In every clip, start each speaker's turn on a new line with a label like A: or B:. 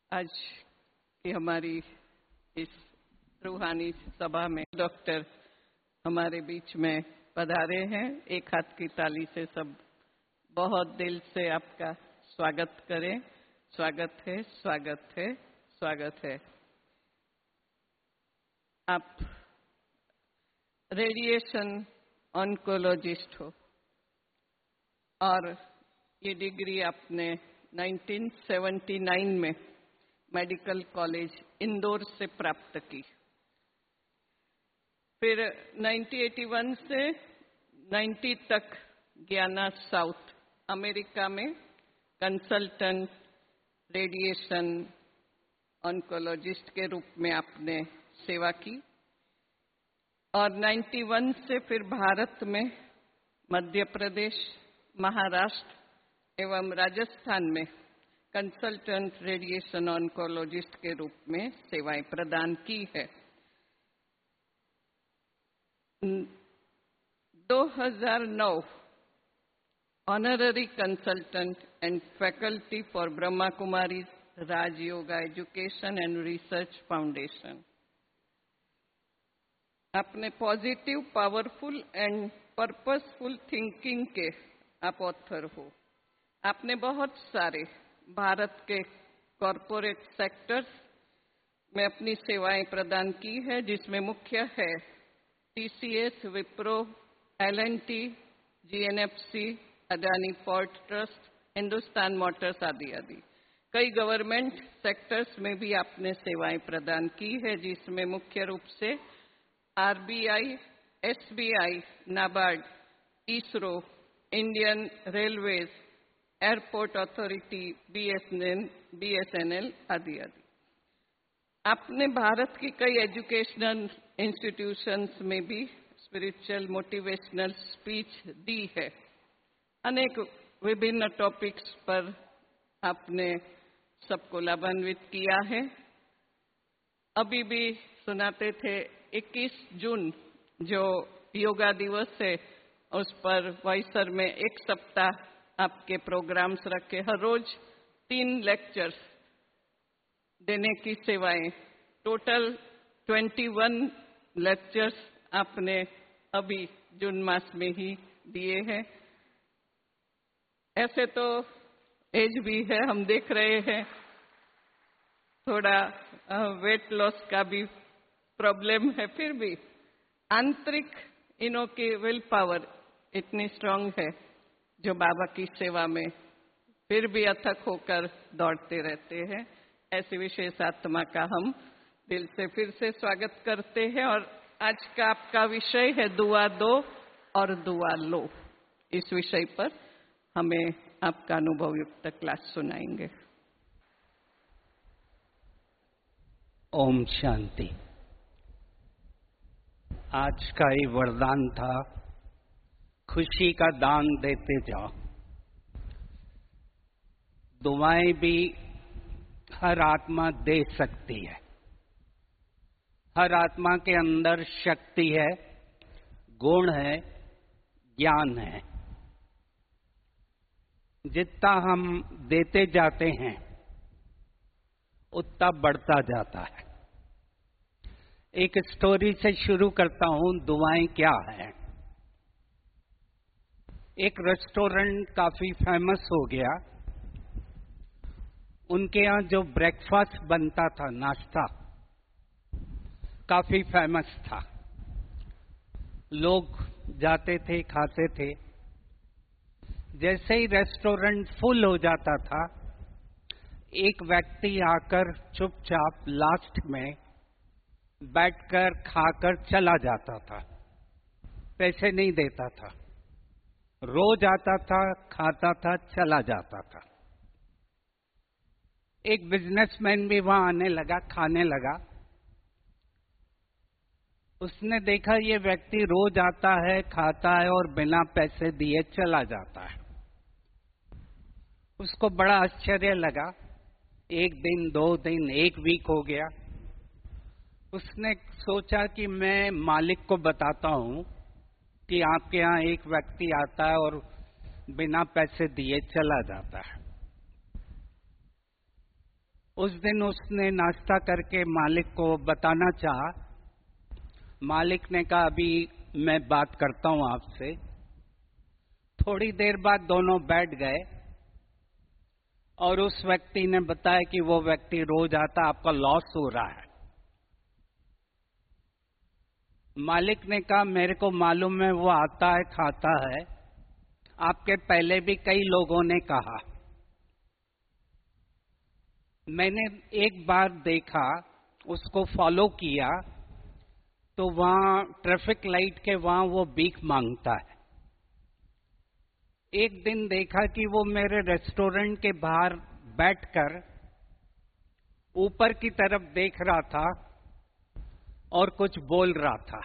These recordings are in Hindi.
A: आज की हमारी इस रूहानी सभा में डॉक्टर हमारे बीच में पधारे हैं। एक हाथ की ताली से सब बहुत दिल से आपका स्वागत करें। स्वागत है, स्वागत है, स्वागत है। आप रेडिएशन ऑन्कोलॉजिस्ट हो और ये डिग्री आपने 1979 में मेडिकल कॉलेज इंदौर से प्राप्त की। फिर 1981 से 90 तक गियाना साउथ अमेरिका में कंसल्टेंट रेडिएशन ऑन्कोलॉजिस्ट के रूप में आपने सेवा की और 91 से फिर भारत में मध्य प्रदेश, महाराष्ट्र एवं राजस्थान में कंसल्टेंट रेडिएशन ऑन्कोलॉजिस्ट के रूप में सेवाएं प्रदान की है। 2009 honorary consultant and faculty for Brahma Kumari Rajyoga education and research foundation. आपने positive, powerful and purposeful thinking के आप ऑथर हो। आपने बहुत सारे भारत के कॉरपोरेट सेक्टर्स में अपनी सेवाएं प्रदान की है, जिसमें मुख्य है TCS, Wipro, L and T, GNFC, Adani port trust, Hindustan motors आदि आदि। कई गवर्नमेंट सेक्टर्स में भी आपने सेवाएं प्रदान की है, जिसमें मुख्य रूप से RBI, SBI, NABARD, ISRO, Indian railways, airport authority, BSNL आदि आदि। आपने भारत की कई एजुकेशनल इंस्टीट्यूशंस में भी स्पिरिचुअल मोटिवेशनल स्पीच दी है। अनेक विभिन्न टॉपिक्स पर आपने सबको लाभान्वित किया है। अभी भी सुनाते थे 21 जून जो योगा दिवस है, उस पर वाइसर में एक सप्ताह आपके प्रोग्राम्स रखे। हर रोज 3 लेक्चर्स देने की सेवाएं, टोटल 21 लेक्चर्स आपने अभी जून मास में ही दिए हैं। ऐसे तो एज भी है, हम देख रहे हैं, थोड़ा वेट लॉस का भी प्रॉब्लम है, फिर भी आंतरिक इनों की विल पावर इतनी स्ट्रांग है जो बाबा की सेवा में फिर भी अथक होकर दौड़ते रहते हैं। ऐसी विशेष आत्मा का हम दिल से फिर से स्वागत करते हैं। और आज का आपका विषय है दुआ दो और दुआ लो। इस विषय पर हमें आपका अनुभव युक्त क्लास सुनाएंगे।
B: ओम शांति। आज का ये वरदान था, खुशी का दान देते जाओ। दुआएं भी हर आत्मा दे सकती है। हर आत्मा के अंदर शक्ति है, गुण है, ज्ञान है। जितना हम देते जाते हैं उतना बढ़ता जाता है। एक स्टोरी से शुरू करता हूं, दुआएं क्या है। एक रेस्टोरेंट काफी फेमस हो गया। उनके यहाँ जो ब्रेकफास्ट बनता था, नाश्ता, काफी फेमस था। लोग जाते थे, खाते थे। जैसे ही रेस्टोरेंट फुल हो जाता था, एक व्यक्ति आकर चुपचाप लास्ट में बैठकर खाकर चला जाता था, पैसे नहीं देता था। रोज आता था, खाता था, चला जाता था। एक बिजनेसमैन भी वहां आने लगा, खाने लगा। उसने देखा ये व्यक्ति रोज आता है, खाता है और बिना पैसे दिए चला जाता है। उसको बड़ा आश्चर्य लगा। 1 दिन, 2 दिन, 1 वीक हो गया। उसने सोचा कि मैं मालिक को बताता हूं कि आपके यहाँ एक व्यक्ति आता है और बिना पैसे दिए चला जाता है। उस दिन उसने नाश्ता करके मालिक को बताना चाहा। मालिक ने कहा अभी मैं बात करता हूं आपसे। थोड़ी देर बाद दोनों बैठ गए और उस व्यक्ति ने बताया कि वो व्यक्ति रोज आता, आपका लॉस हो रहा है। मालिक ने कहा मेरे को मालूम है, वो आता है खाता है, आपके पहले भी कई लोगों ने कहा। मैंने एक बार देखा, उसको फॉलो किया तो वहां ट्रैफिक लाइट के वहां वो भीख मांगता है। एक दिन देखा कि वो मेरे रेस्टोरेंट के बाहर बैठकर ऊपर की तरफ देख रहा था और कुछ बोल रहा था।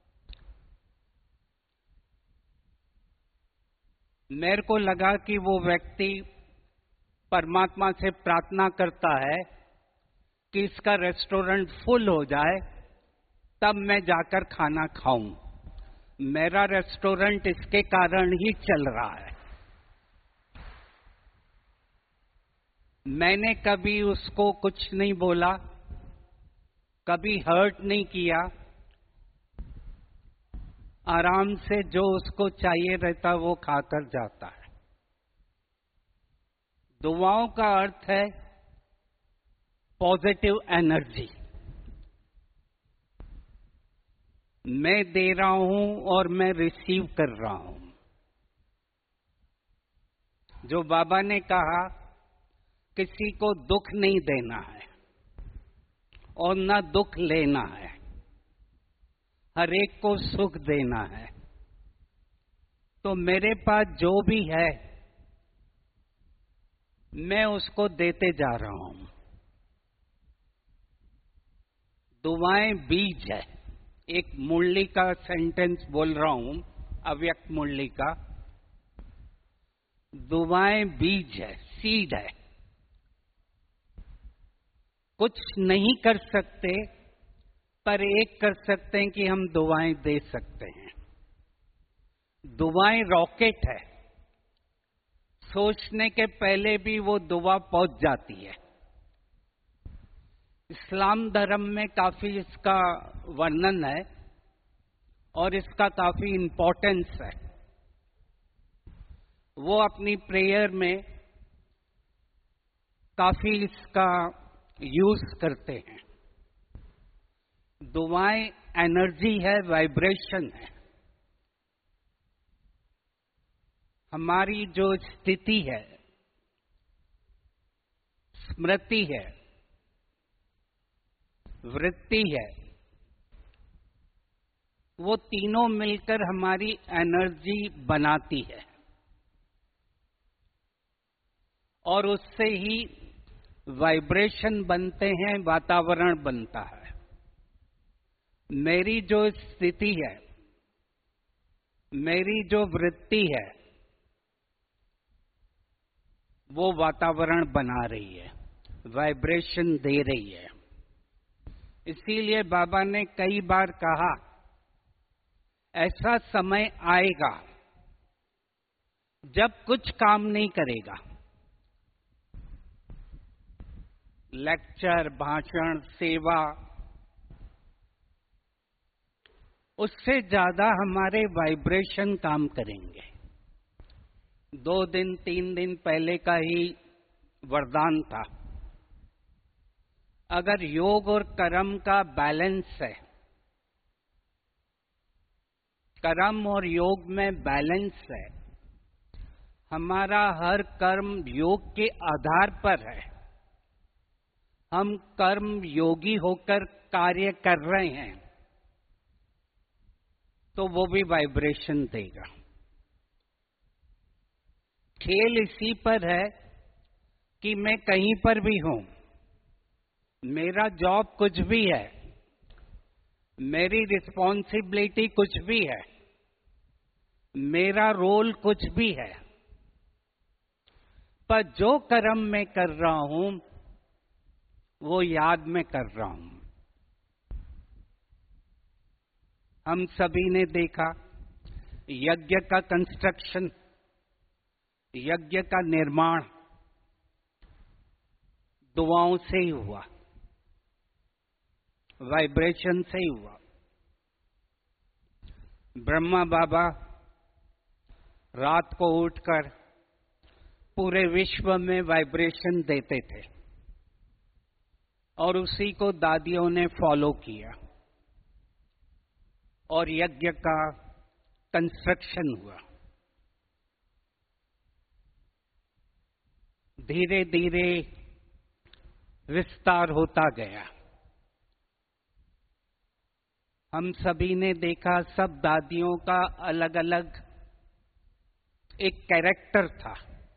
B: मेरे को लगा कि वो व्यक्ति परमात्मा से प्रार्थना करता है कि इसका रेस्टोरेंट फुल हो जाए, तब मैं जाकर खाना खाऊं। मेरा रेस्टोरेंट इसके कारण ही चल रहा है। मैंने कभी उसको कुछ नहीं बोला, कभी हर्ट नहीं किया। आराम से जो उसको चाहिए रहता वो खाकर जाता है। दुआओं का अर्थ है पॉजिटिव एनर्जी। मैं दे रहा हूं और मैं रिसीव कर रहा हूं। जो बाबा ने कहा किसी को दुख नहीं देना है और न दुख लेना है, हर एक को सुख देना है। तो मेरे पास जो भी है मैं उसको देते जा रहा हूं। दुआएं बीज है। एक मुरली का सेंटेंस बोल रहा हूं, अव्यक्त मुरली का। दुआएं बीज है, सीड है। कुछ नहीं कर सकते, पर एक कर सकते हैं कि हम दुआएं दे सकते हैं। दुआएं रॉकेट है, सोचने के पहले भी वो दुआ पहुंच जाती है। इस्लाम धर्म में काफी इसका वर्णन है और इसका काफी इंपॉर्टेंस है। वो अपनी प्रेयर में काफी इसका यूज करते हैं। दुआएं एनर्जी है, वाइब्रेशन है। हमारी जो स्थिति है, स्मृति है, वृत्ति है, वो तीनों मिलकर हमारी एनर्जी बनाती है और उससे ही वाइब्रेशन बनते हैं, वातावरण बनता है। मेरी जो स्थिति है, मेरी जो वृत्ति है, वो वातावरण बना रही है, वाइब्रेशन दे रही है। इसीलिए बाबा ने कई बार कहा ऐसा समय आएगा जब कुछ काम नहीं करेगा। लेक्चर, भाषण, सेवा, उससे ज्यादा हमारे वाइब्रेशन काम करेंगे। 2 दिन 3 दिन पहले का ही वरदान था। अगर योग और कर्म का बैलेंस है, कर्म और योग में बैलेंस है, हमारा हर कर्म योग के आधार पर है, हम कर्म योगी होकर कार्य कर रहे हैं, तो वो भी वाइब्रेशन देगा। खेल इसी पर है कि मैं कहीं पर भी हूं, मेरा जॉब कुछ भी है, मेरी रिस्पॉन्सिबिलिटी कुछ भी है, मेरा रोल कुछ भी है, पर जो कर्म मैं कर रहा हूं वो याद में कर रहा हूं। हम सभी ने देखा यज्ञ का कंस्ट्रक्शन, यज्ञ का निर्माण, दुआओं से ही हुआ, वाइब्रेशन से ही हुआ। ब्रह्मा बाबा रात को उठकर पूरे विश्व में वाइब्रेशन देते थे और उसी को दादियों ने फॉलो किया और यज्ञ का कंस्ट्रक्शन हुआ। धीरे धीरे विस्तार होता गया। हम सभी ने देखा, सब दादियों का अलग अलग एक कैरेक्टर था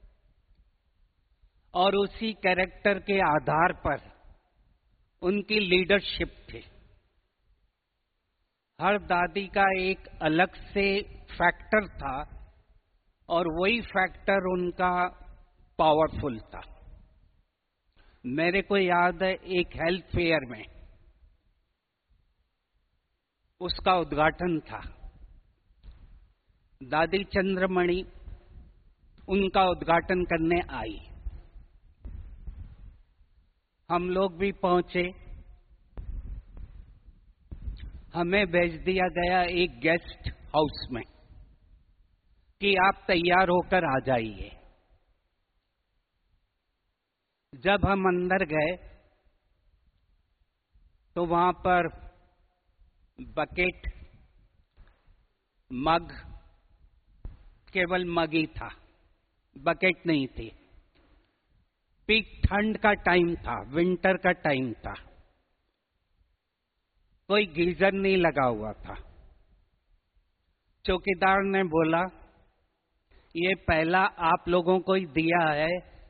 B: और उसी कैरेक्टर के आधार पर उनकी लीडरशिप थी। हर दादी का एक अलग से फैक्टर था और वही फैक्टर उनका पावरफुल था। मेरे को याद है, एक हेल्थ फेयर में उसका उद्घाटन था। दादी चंद्रमणि उनका उद्घाटन करने आई। हम लोग भी पहुंचे। हमें भेज दिया गया एक गेस्ट हाउस में कि आप तैयार होकर आ जाइए। जब हम अंदर गए तो वहां पर बकेट, मग, केवल मग ही था, बकेट नहीं थी। पीक ठंड का टाइम था, विंटर का टाइम था। कोई गीजर नहीं लगा हुआ था। चौकीदार ने बोला, ये पहला आप लोगों को ही दिया है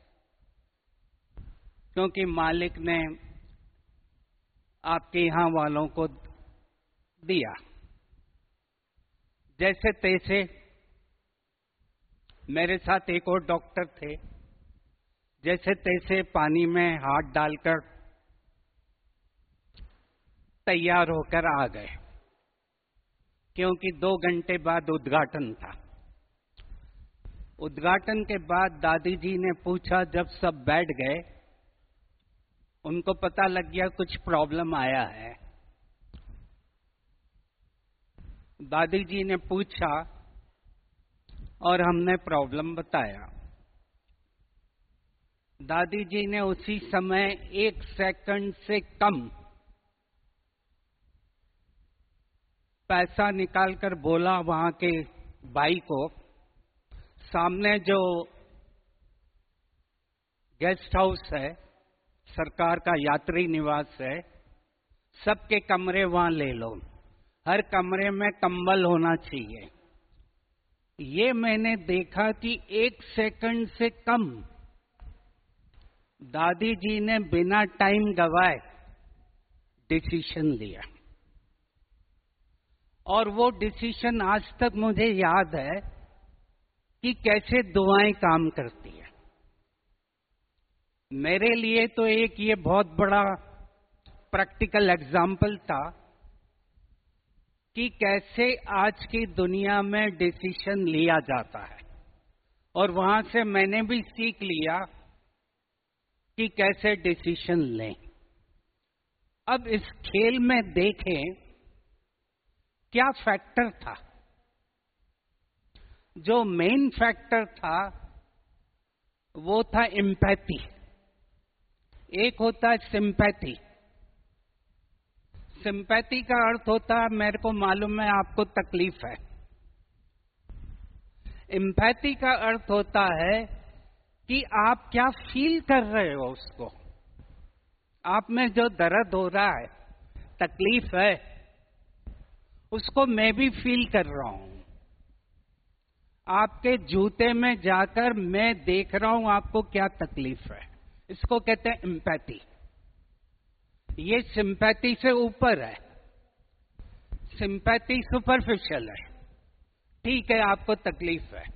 B: क्योंकि मालिक ने आपके यहां वालों को दिया। जैसे तैसे मेरे साथ एक और डॉक्टर थे, जैसे तैसे पानी में हाथ डालकर तैयार होकर आ गए क्योंकि 2 घंटे बाद उद्घाटन था। उद्घाटन के बाद दादी जी ने पूछा, जब सब बैठ गए, उनको पता लग गया कुछ प्रॉब्लम आया है। दादी जी ने पूछा और हमने प्रॉब्लम बताया। दादी जी ने उसी समय 1 सेकंड से कम पैसा निकालकर बोला वहां के भाई को, सामने जो गेस्ट हाउस है, सरकार का यात्री निवास है, सबके कमरे वहां ले लो, हर कमरे में कंबल होना चाहिए। ये मैंने देखा कि 1 सेकंड से कम दादी जी ने बिना टाइम गवाए डिसीजन लिया और वो डिसीजन आज तक मुझे याद है कि कैसे दुआएं काम करती है। मेरे लिए तो एक ये बहुत बड़ा प्रैक्टिकल एग्जाम्पल था कि कैसे आज की दुनिया में डिसीजन लिया जाता है और वहां से मैंने भी सीख लिया कि कैसे डिसीजन लें। अब इस खेल में देखें क्या फैक्टर था। जो मेन फैक्टर था वो था एम्पैथी। एक होता है सिंपैथी। सिंपैथी का अर्थ होता है, मेरे को मालूम है आपको तकलीफ है। एम्पैथी का अर्थ होता है कि आप क्या फील कर रहे हो उसको। आप में जो दर्द हो रहा है, तकलीफ है, उसको मैं भी फील कर रहा हूं। आपके जूते में जाकर मैं देख रहा हूं आपको क्या तकलीफ है। इसको कहते हैं एम्पैथी। ये सिंपैथी से ऊपर है। सिंपैथी सुपरफिशियल है, ठीक है आपको तकलीफ है,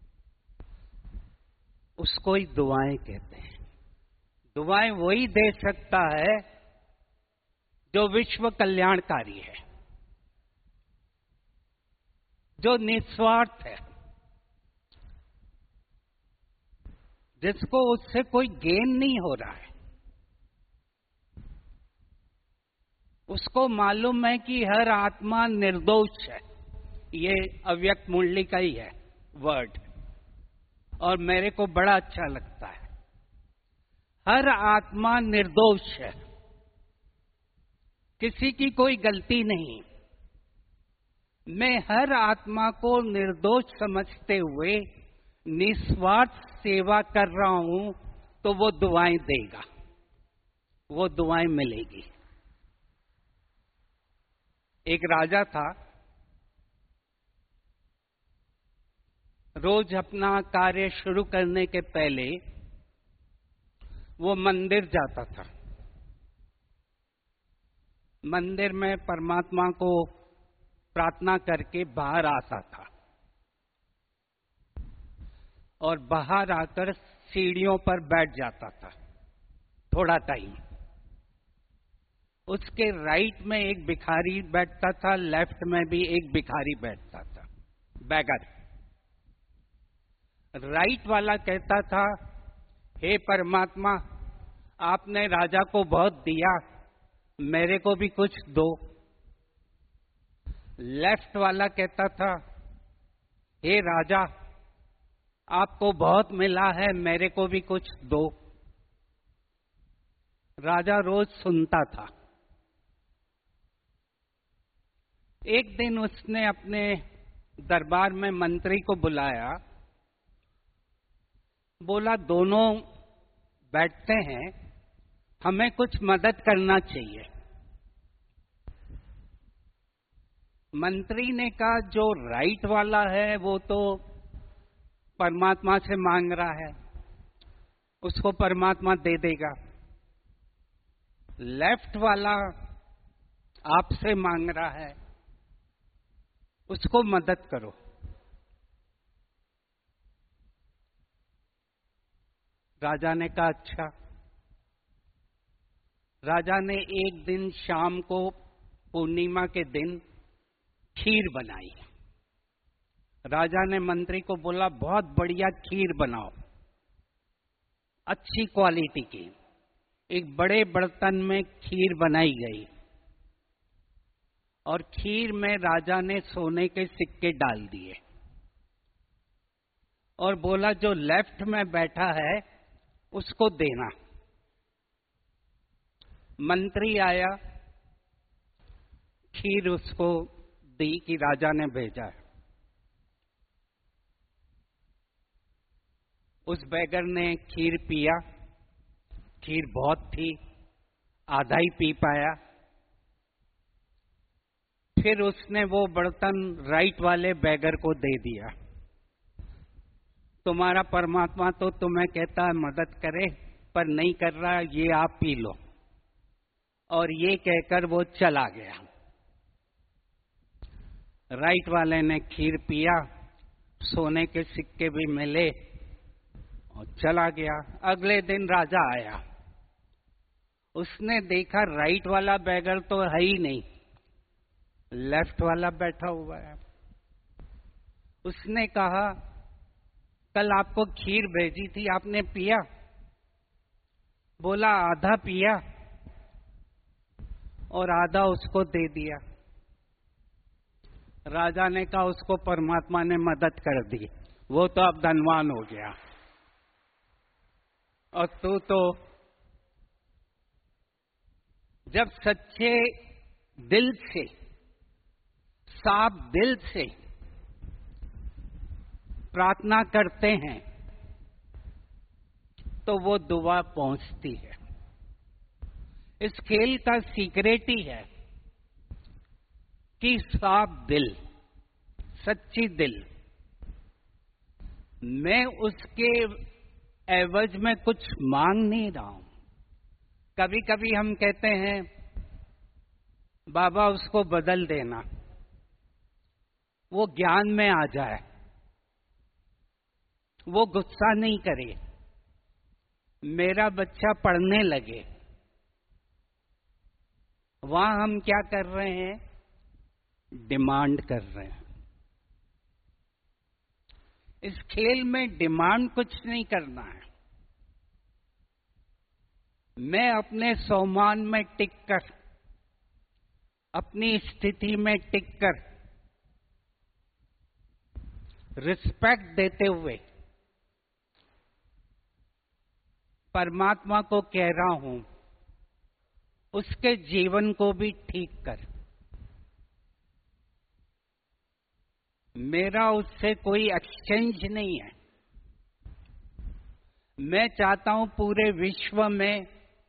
B: उसको ही दुआएं कहते हैं। दुआएं वही दे सकता है जो विश्व कल्याणकारी है, जो निस्वार्थ है, जिसको उससे कोई गेन नहीं हो रहा है। उसको मालूम है कि हर आत्मा निर्दोष है। ये अव्यक्त मुरली का ही है वर्ड, और मेरे को बड़ा अच्छा लगता है। हर आत्मा निर्दोष है, किसी की कोई गलती नहीं। मैं हर आत्मा को निर्दोष समझते हुए निस्वार्थ सेवा कर रहा हूं, तो वो दुआएं देगा, वो दुआएं मिलेगी। एक राजा था, रोज अपना कार्य शुरू करने के पहले वो मंदिर जाता था। मंदिर में परमात्मा को प्रार्थना करके बाहर आता था, और बाहर आकर सीढ़ियों पर बैठ जाता था थोड़ा टाइम। उसके राइट में एक भिखारी बैठता था, लेफ्ट में भी एक भिखारी बैठता था, बैगर। राइट वाला कहता था, हे परमात्मा, आपने राजा को बहुत दिया, मेरे को भी कुछ दो। लेफ्ट वाला कहता था, हे राजा, आपको बहुत मिला है, मेरे को भी कुछ दो। राजा रोज सुनता था। एक दिन उसने अपने दरबार में मंत्री को बुलाया, बोला दोनों बैठते हैं, हमें कुछ मदद करना चाहिए। मंत्री ने कहा, जो राइट वाला है वो तो परमात्मा से मांग रहा है, उसको परमात्मा दे देगा। लेफ्ट वाला आपसे मांग रहा है, उसको मदद करो। राजा ने कहा, अच्छा। राजा ने एक दिन शाम को पूर्णिमा के दिन खीर बनाई। राजा ने मंत्री को बोला, बहुत बढ़िया खीर बनाओ, अच्छी क्वालिटी की। एक बड़े बर्तन में खीर बनाई गई, और खीर में राजा ने सोने के सिक्के डाल दिए, और बोला जो लेफ्ट में बैठा है उसको देना। मंत्री आया, खीर उसको दी कि राजा ने भेजा है। उस बैगर ने खीर पिया, खीर बहुत थी, आधा ही पी पाया। फिर उसने वो बर्तन राइट वाले बैगर को दे दिया। तुम्हारा परमात्मा तो तुम्हें कहता है मदद करे, पर नहीं कर रहा, ये आप पी लो। और ये कहकर वो चला गया। राइट वाले ने खीर पिया, सोने के सिक्के भी मिले, और चला गया। अगले दिन राजा आया, उसने देखा राइट वाला बैगर तो है ही नहीं, लेफ्ट वाला बैठा हुआ है। उसने कहा, कल आपको खीर भेजी थी, आपने पिया? बोला, आधा पिया और आधा उसको दे दिया। राजा ने कहा, उसको परमात्मा ने मदद कर दी, वो तो अब धनवान हो गया, और तू तो जब सच्चे दिल से, साफ दिल से प्रार्थना करते हैं तो वो दुआ पहुंचती है। इस खेल का सीक्रेट ही है कि साफ दिल, सच्ची दिल। मैं उसके एवज में कुछ मांग नहीं रहा हूं। कभी कभी हम कहते हैं, बाबा उसको बदल देना, वो ज्ञान में आ जाए, वो गुस्सा नहीं करे, मेरा बच्चा पढ़ने लगे। वहां हम क्या कर रहे हैं? डिमांड कर रहे हैं। इस खेल में डिमांड कुछ नहीं करना है। मैं अपने सम्मान में टिक कर अपनी स्थिति में टिककर रिस्पेक्ट देते हुए परमात्मा को कह रहा हूं, उसके जीवन को भी ठीक कर। मेरा उससे कोई एक्सचेंज नहीं है। मैं चाहता हूं पूरे विश्व में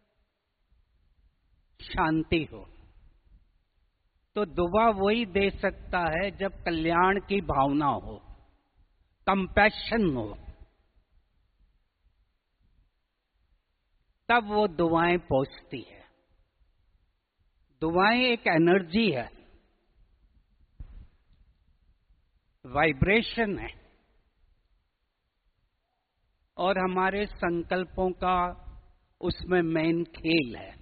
B: शांति हो। तो दुआ वही दे सकता है जब कल्याण की भावना हो, कंपैशन हो, तब वो दुआएं पहुंचती है। दुआएं एक एनर्जी है, वाइब्रेशन है, और हमारे संकल्पों का उसमें मेन खेल है।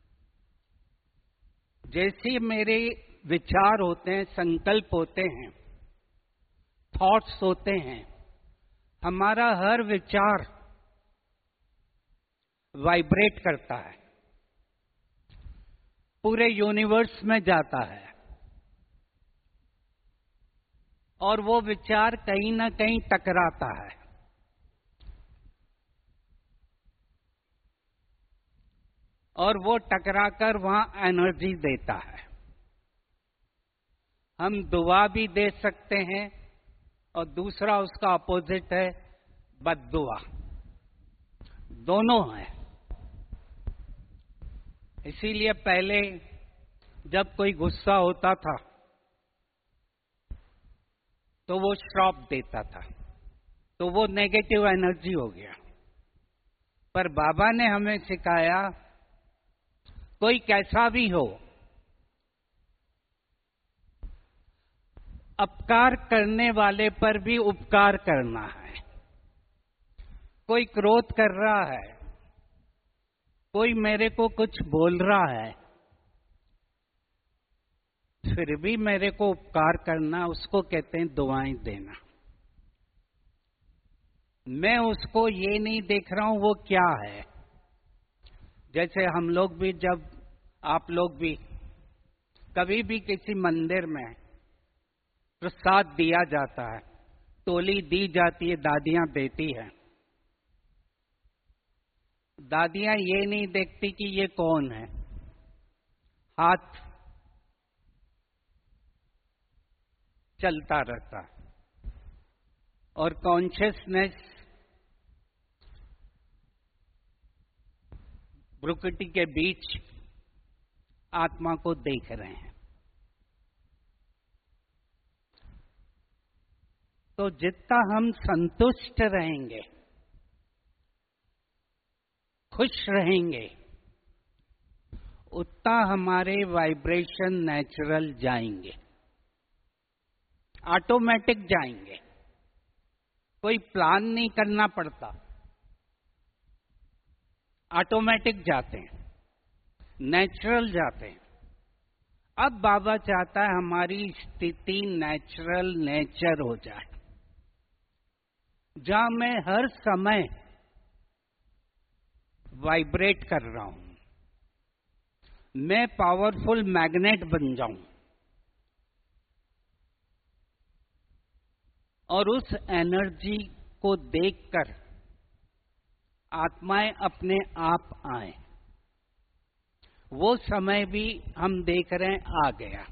B: जैसे मेरे विचार होते हैं, संकल्प होते हैं, थॉट्स होते हैं, हमारा हर विचार वाइब्रेट करता है, पूरे यूनिवर्स में जाता है, और वो विचार कहीं ना कहीं टकराता है। और वो टकराकर वहां एनर्जी देता है। हम दुआ भी दे सकते हैं, और दूसरा उसका अपोजिट है बद्दुआ। दोनों है। इसीलिए पहले जब कोई गुस्सा होता था तो वो श्राप देता था, तो वो नेगेटिव एनर्जी हो गया। पर बाबा ने हमें सिखाया, कोई कैसा भी हो, अपकार करने वाले पर भी उपकार करना है। कोई क्रोध कर रहा है, कोई मेरे को कुछ बोल रहा है, फिर भी मेरे को उपकार करना, उसको कहते हैं दुआएं देना। मैं उसको ये नहीं देख रहा हूं वो क्या है। जैसे हम लोग भी, जब आप लोग भी कभी भी किसी मंदिर में प्रसाद दिया जाता है, टोली दी जाती है, दादियां देती हैं। दादियां ये नहीं देखती कि ये कौन है, हाथ चलता रहता है, और कॉन्शियसनेस भ्रुकुटी के बीच आत्मा को देख रहे हैं। तो जितना हम संतुष्ट रहेंगे, खुश रहेंगे, उतना हमारे वाइब्रेशन नेचुरल जाएंगे, ऑटोमेटिक जाएंगे। कोई प्लान नहीं करना पड़ता, ऑटोमेटिक जाते हैं, नेचुरल जाते हैं। अब बाबा चाहता है हमारी स्थिति नेचुरल नेचर हो जाए, जहां मैं हर समय वाइब्रेट कर रहा हूं, मैं पावरफुल मैग्नेट बन जाऊं, और उस एनर्जी को देखकर आत्माएं अपने आप आए। वो समय भी हम देख रहे हैं आ गया।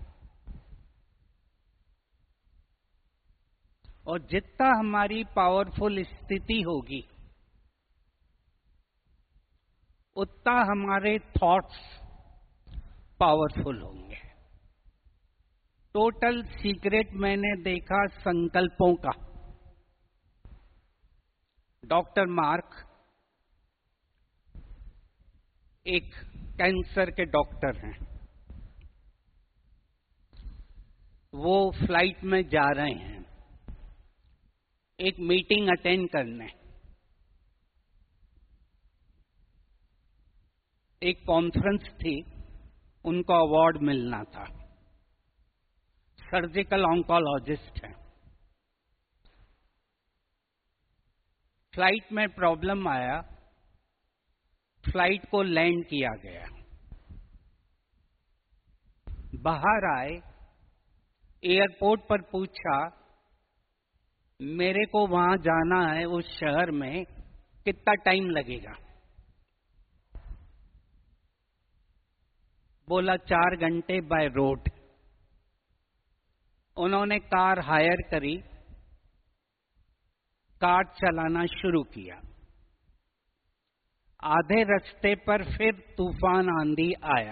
B: और जितना हमारी पावरफुल स्थिति होगी, उतना हमारे थॉट्स पावरफुल होंगे। टोटल सीक्रेट मैंने देखा संकल्पों का। डॉक्टर मार्क एक कैंसर के डॉक्टर हैं। वो फ्लाइट में जा रहे हैं एक मीटिंग अटेंड करने। एक कॉन्फ्रेंस थी, उनको अवार्ड मिलना था। सर्जिकल ऑन्कोलॉजिस्ट हैं। फ्लाइट में प्रॉब्लम आया, फ्लाइट को लैंड किया गया। बाहर आए, एयरपोर्ट पर पूछा, मेरे को वहां जाना है उस शहर में, कितना टाइम लगेगा? बोला 4 घंटे बाय रोड। उन्होंने कार हायर करी, कार चलाना शुरू किया। आधे रास्ते पर फिर तूफान आंधी आया।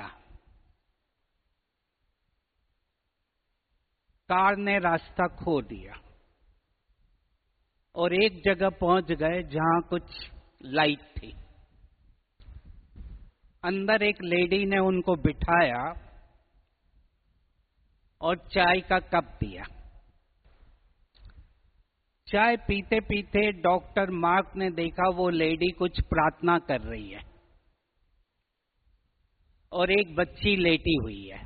B: कार ने रास्ता खो दिया और एक जगह पहुंच गए जहां कुछ लाइट थी। अंदर एक लेडी ने उनको बिठाया और चाय का कप दिया। चाय पीते पीते डॉक्टर मार्क ने देखा वो लेडी कुछ प्रार्थना कर रही है और एक बच्ची लेटी हुई है।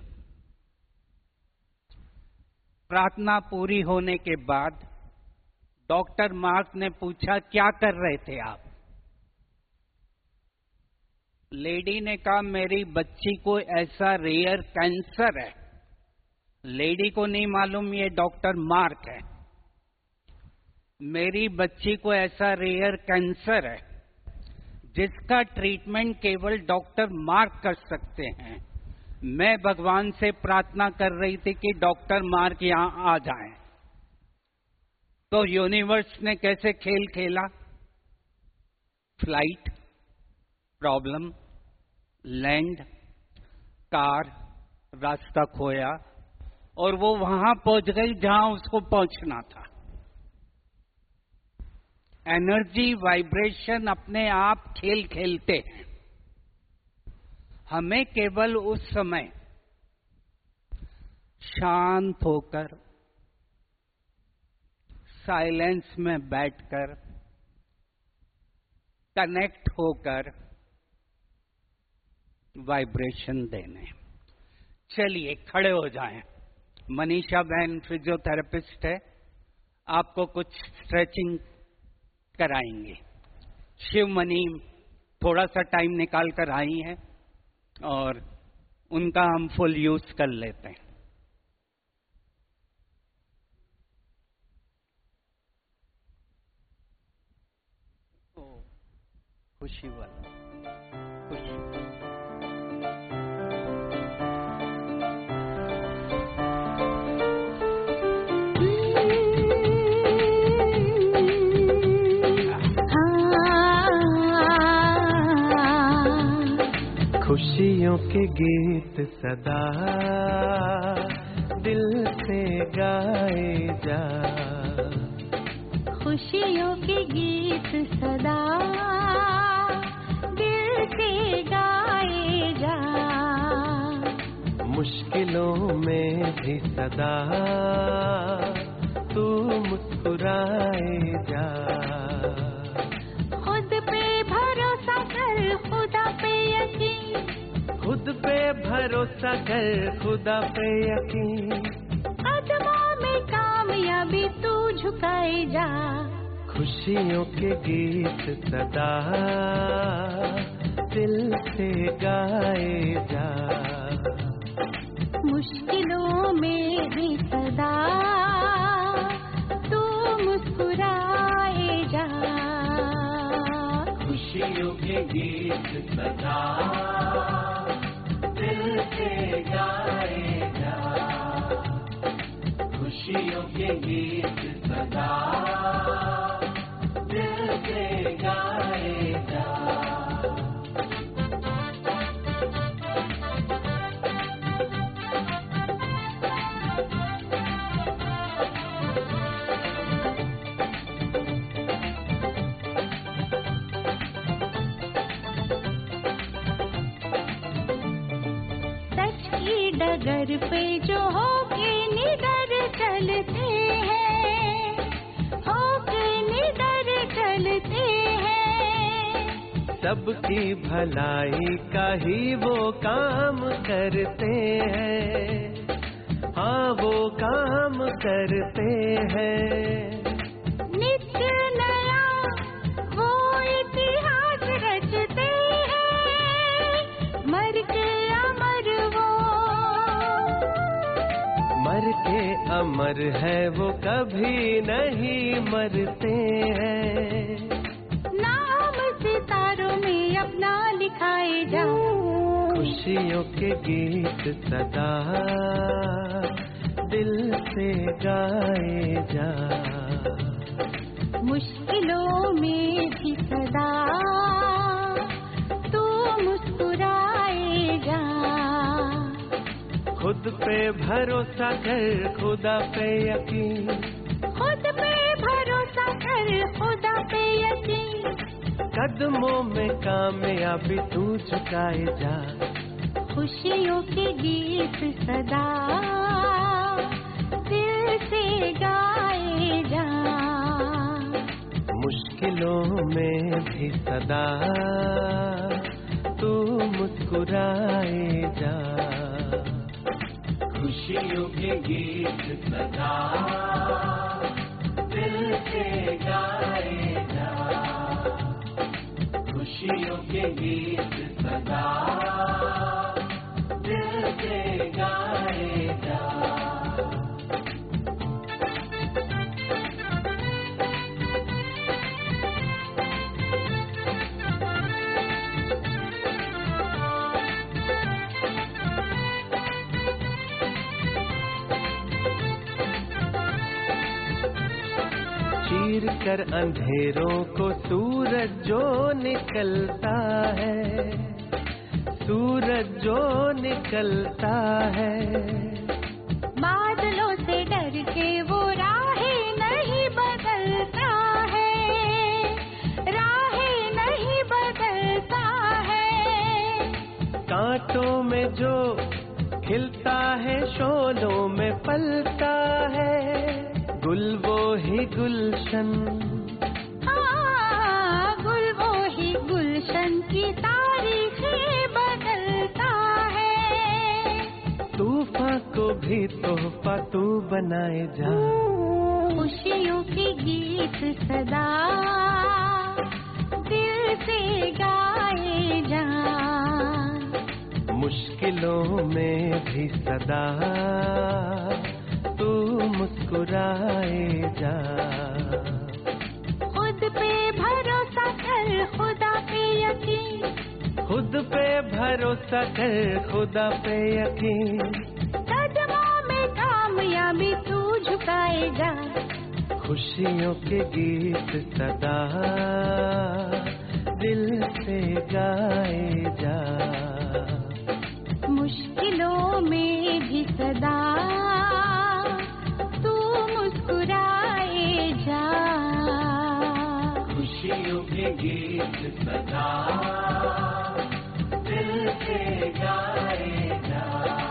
B: प्रार्थना पूरी होने के बाद डॉक्टर मार्क ने पूछा, क्या कर रहे थे आप? लेडी ने कहा, मेरी बच्ची को ऐसा रेयर कैंसर है। लेडी को नहीं मालूम ये डॉक्टर मार्क है। मेरी बच्ची को ऐसा रेयर कैंसर है जिसका ट्रीटमेंट केवल डॉक्टर मार्क कर सकते हैं। मैं भगवान से प्रार्थना कर रही थी कि डॉक्टर मार्क यहां आ जाएं। तो यूनिवर्स ने कैसे खेल खेला? फ्लाइट प्रॉब्लम, लैंड, कार, रास्ता खोया और वो वहां पहुंच गई जहां उसको पहुंचना था। एनर्जी, वाइब्रेशन अपने आप खेल खेलते हैं। हमें केवल उस समय शांत होकर, साइलेंस में बैठकर, कनेक्ट होकर वाइब्रेशन देने। चलिए खड़े हो जाएं। मनीषा बहन फिजियोथेरेपिस्ट है, आपको कुछ स्ट्रेचिंग कराएंगे। शिवमणि थोड़ा सा टाइम निकाल कर आई है और उनका हम फुल यूज कर लेते हैं। खुशी वाला खुशी।
C: खुशियों के गीत सदा दिल से गाए जा।
D: खुशियों के गीत सदा दिल से गाए जा।
C: मुश्किलों में भी सदा तू मुस्कुराए जा।
D: खुद पे भरोसा कर, खुदा पे यकीन।
C: खुद पे भरोसा कर, खुदा पे यकीन।
D: कदमों में कामयाबी तू झुकाए जा।
C: खुशियों के गीत सदा दिल से गाए जा।
D: मुश्किलों में भी सदा तू मुस्कुराए जा।
C: खुशियों के गीत सदा दिल से गाए जा। खुशियों के गीत सदा दिल से गाए जा।
D: डगर पे जो होके निडर चलते हैं, होके निडर चलते हैं।
C: सबकी भलाई का ही वो काम करते हैं। हाँ वो काम करते हैं।
D: नित्य नया वो इतिहास रचते हैं। मर के अमर वो
C: अमर है वो कभी नहीं मरते हैं।
D: नाम सितारों में अपना लिखाए जा,
C: खुशियों के गीत सदा दिल से गाए जा।
D: मुश्किलों में भी सदा तू मुस्कुराए जा।
C: खुद पे भरोसा कर, खुदा पे यकीन।
D: खुद पे भरोसा कर, खुदा पे यकीन।
C: कदमों में कामयाबी तू झुकाए जा।
D: खुशियों के गीत सदा दिल से गाए जा।
C: मुश्किलों में भी सदा तू मुस्कुराए जा। खुशियों के गीत सदा दिल से गाए जा। खुशियों के गीत सदा दिल से गाए जा। चीर कर अंधेरों को सूरज जो निकलता है, सूरज जो निकलता है।
D: बादलों से डर के वो राहें नहीं बदलता है, राहें नहीं बदलता है।
C: कांटों में जो खिलता है शोलों में पलता है। गुल वो ही गुलशन,
D: हाँ गुल वो ही गुलशन की तारीखें बदलता है।
C: तूफान को भी तोहफा तू बनाए जा।
D: खुशियों के गीत सदा दिल से गाए जा।
C: मुश्किलों में भी सदा तू मुस्कुराए जा।
D: खुद पे भरोसा कर, खुदा पे यकीन।
C: खुद पे भरोसा कर, खुदा पे यकीन।
D: कदमों में कामयाबी तू झुकाए जा।
C: खुशियों के गीत सदा दिल से गाए जा।
D: मुश्किलों में भी सदा तू मुस्कुराए जा।
C: खुशियों के गीत सदा दिल से गाए जा।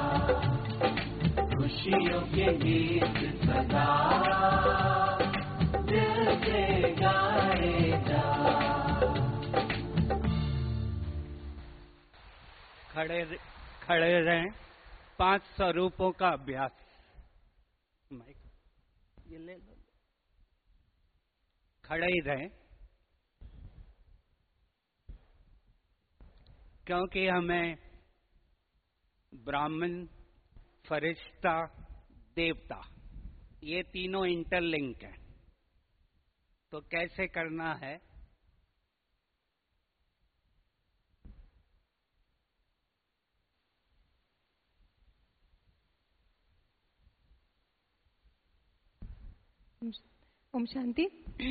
C: खुशियों के गीत सदा दिल से गाए जा।
B: खड़े रहें। 5 स्वरूपों का अभ्यास। माइक ये ले लो। खड़े ही रहें, क्योंकि हमें ब्राह्मण, फरिश्ता, देवता ये तीनों इंटरलिंक हैं। तो कैसे करना है?
E: ओम शांति।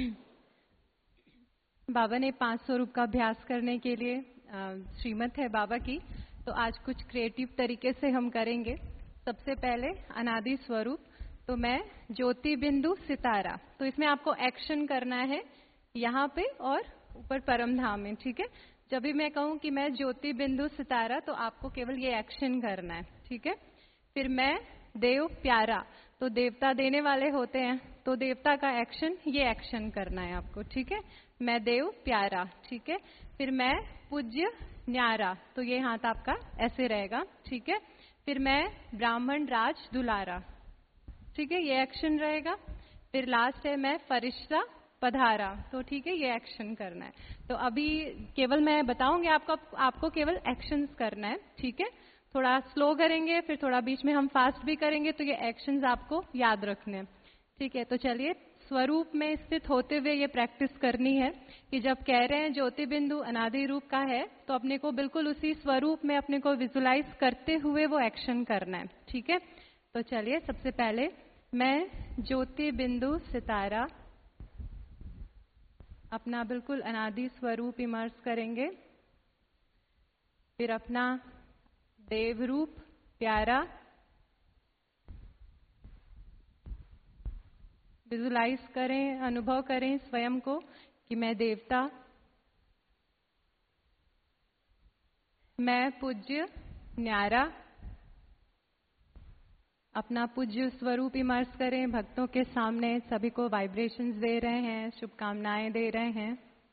E: बाबा ने 5 स्वरूप का अभ्यास करने के लिए श्रीमत है बाबा की, तो आज कुछ क्रिएटिव तरीके से हम करेंगे। सबसे पहले अनादि स्वरूप, तो मैं ज्योति बिंदु सितारा, तो इसमें आपको एक्शन करना है यहाँ पे और ऊपर परम धाम में, ठीक है। जब भी मैं कहूँ कि मैं ज्योति बिंदु सितारा, तो आपको केवल ये एक्शन करना है, ठीक है। फिर मैं देव प्यारा, तो देवता देने वाले होते हैं, तो देवता का एक्शन, ये एक्शन करना है आपको, ठीक है। मैं देव प्यारा, ठीक है। फिर मैं पूज्य न्यारा, तो ये हाथ आपका ऐसे रहेगा, ठीक है। फिर मैं ब्राह्मण राज दुलारा, ठीक है, ये एक्शन रहेगा। फिर लास्ट है मैं फरिश्ता पधारा, तो ठीक है, ये एक्शन करना है। तो अभी केवल मैं बताऊंगी आपको केवल एक्शंस करना है, ठीक है। थोड़ा स्लो करेंगे, फिर थोड़ा बीच में हम फास्ट भी करेंगे, तो ये एक्शंस आपको याद रखने हैं। ठीक है, तो चलिए स्वरूप में स्थित होते हुए ये प्रैक्टिस करनी है कि जब कह रहे हैं ज्योति बिंदु अनादि रूप का है, तो अपने को बिल्कुल उसी स्वरूप में अपने को विजुलाइज करते हुए वो एक्शन करना है। ठीक है, तो चलिए सबसे पहले मैं ज्योति बिंदु सितारा अपना बिल्कुल अनादि स्वरूप इमर्स करेंगे। फिर अपना देव रूप प्यारा विजुलाइज करें, अनुभव करें स्वयं को कि मैं देवता, मैं पूज्य न्यारा, अपना पूज्य स्वरूप इमर्स करें। भक्तों के सामने सभी को वाइब्रेशंस दे रहे हैं, शुभकामनाएं दे रहे हैं।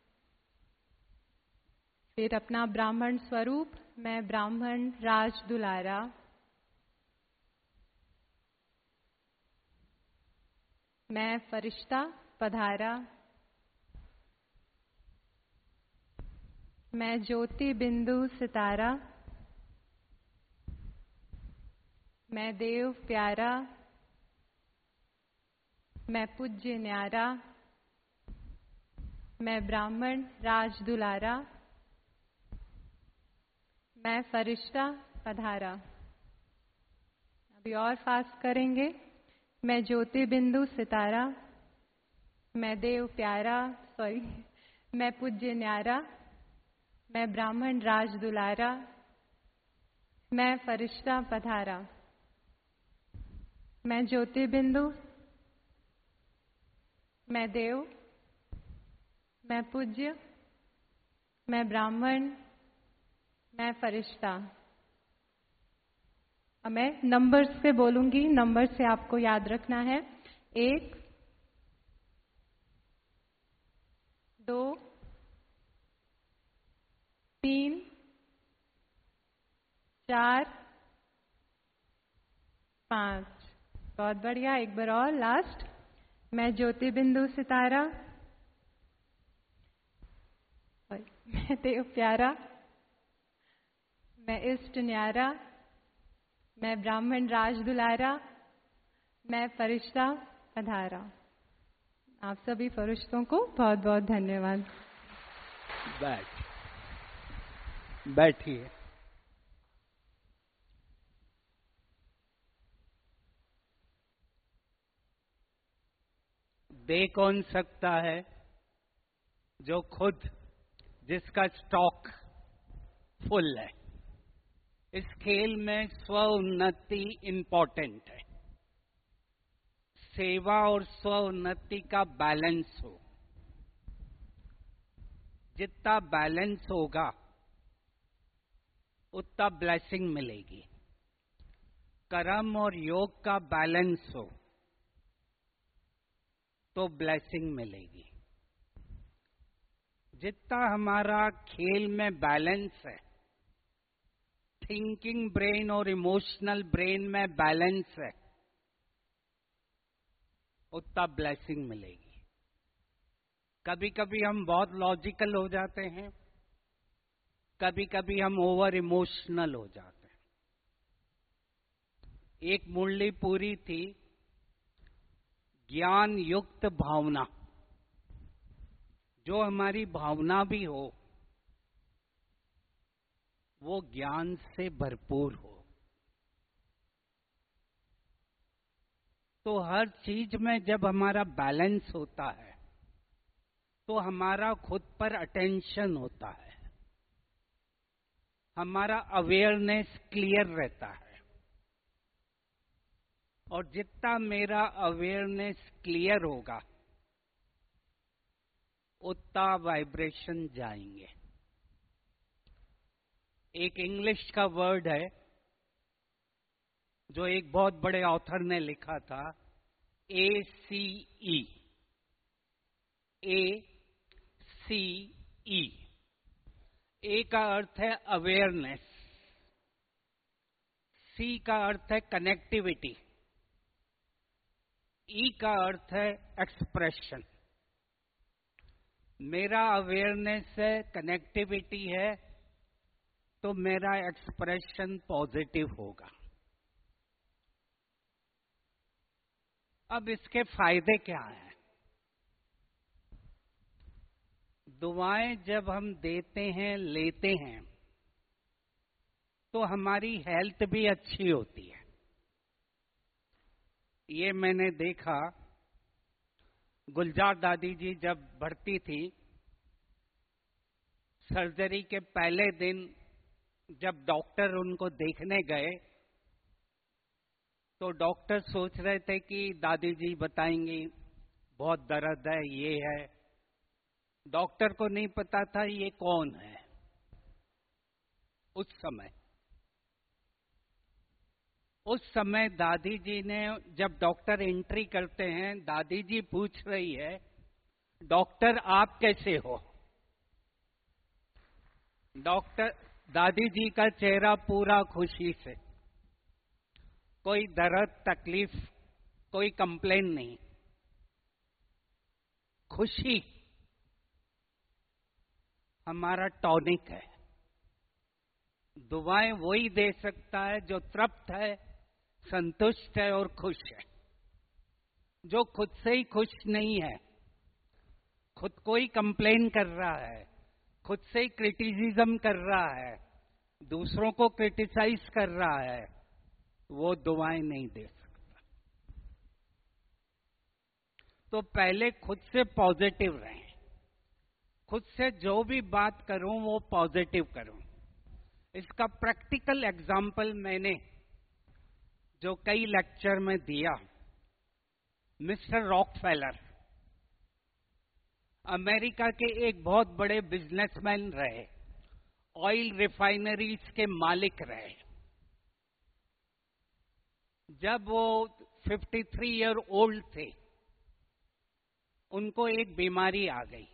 E: फिर अपना ब्राह्मण स्वरूप, मैं ब्राह्मण राज दुलारा, मैं फरिश्ता पधारा, मैं ज्योति बिंदु सितारा, मैं देव प्यारा, मैं पूज्य न्यारा, मैं ब्राह्मण राज दुलारा, मैं फरिश्ता पधारा। अभी और फास्ट करेंगे। मैं ज्योति बिंदु सितारा, मैं देव प्यारा, मैं पूज्य न्यारा, मैं ब्राह्मण राज दुलारा, मैं फरिश्ता पधारा। मैं ज्योति बिंदु, मैं देव, मैं पूज्य, मैं ब्राह्मण, मैं फरिश्ता। अब मैं नंबर्स से बोलूंगी, नंबर से आपको याद रखना है। 1 2 3 4 5। बहुत बढ़िया, एक बार और लास्ट। मैं ज्योति बिंदु सितारा, मैं देव प्यारा, मैं इष्ट न्यारा, मैं ब्राह्मण राज दुलारा, मैं फरिश्ता पधारा। आप सभी फरिश्तों को बहुत बहुत धन्यवाद।
B: बैठिए। दे कौन सकता है जो खुद जिसका स्टॉक फुल है। इस खेल में स्व उन्नति इंपॉर्टेंट है। सेवा और स्व उन्नति का बैलेंस हो। जितना बैलेंस होगा उतना ब्लेसिंग मिलेगी। कर्म और योग का बैलेंस हो तो ब्लेसिंग मिलेगी। जितना हमारा खेल में बैलेंस है, थिंकिंग ब्रेन और इमोशनल ब्रेन में बैलेंस है, उतना ब्लेसिंग मिलेगी। कभी कभी हम बहुत लॉजिकल हो जाते हैं, कभी कभी हम ओवर इमोशनल हो जाते हैं। एक मुरली पूरी थी, ज्ञान युक्त भावना। जो हमारी भावना भी हो वो ज्ञान से भरपूर हो। तो हर चीज में जब हमारा बैलेंस होता है तो हमारा खुद पर अटेंशन होता है, हमारा अवेयरनेस क्लियर रहता है। और जितना मेरा अवेयरनेस क्लियर होगा उतना वाइब्रेशन जाएंगे। एक इंग्लिश का वर्ड है जो एक बहुत बड़े ऑथर ने लिखा था, ACE। ACE। ए का अर्थ है अवेयरनेस, सी का अर्थ है कनेक्टिविटी, ई का अर्थ है एक्सप्रेशन। मेरा अवेयरनेस है, कनेक्टिविटी है, तो मेरा एक्सप्रेशन पॉजिटिव होगा। अब इसके फायदे क्या हैं? दुआएं जब हम देते हैं, लेते हैं, तो हमारी हेल्थ भी अच्छी होती है। ये मैंने देखा, गुलजार दादी जी जब बढ़ती थी, सर्जरी के पहले दिन जब डॉक्टर उनको देखने गए, तो डॉक्टर सोच रहे थे कि दादी जी बताएंगी बहुत दर्द है, ये है। डॉक्टर को नहीं पता था ये कौन है। उस समय दादी जी ने, जब डॉक्टर एंट्री करते हैं, दादी जी पूछ रही है, डॉक्टर आप कैसे हो? दादी जी का चेहरा पूरा खुशी से, कोई दर्द तकलीफ, कोई कंप्लेन नहीं, खुशी हमारा टॉनिक है। दुआएं वही दे सकता है जो तृप्त है, संतुष्ट है और खुश है। जो खुद से ही खुश नहीं है, खुद को ही कंप्लेन कर रहा है, खुद से ही क्रिटिसिज्म कर रहा है, दूसरों को क्रिटिसाइज कर रहा है, वो दुआएं नहीं दे सकता। तो पहले खुद से पॉजिटिव रहें। खुद से जो भी बात करूं वो पॉजिटिव करूं। इसका प्रैक्टिकल एग्जाम्पल मैंने जो कई लेक्चर में दिया, मिस्टर रॉकफेलर अमेरिका के एक बहुत बड़े बिजनेसमैन रहे, ऑयल रिफाइनरीज के मालिक रहे। जब वो 53 ईयर ओल्ड थे, उनको एक बीमारी आ गई,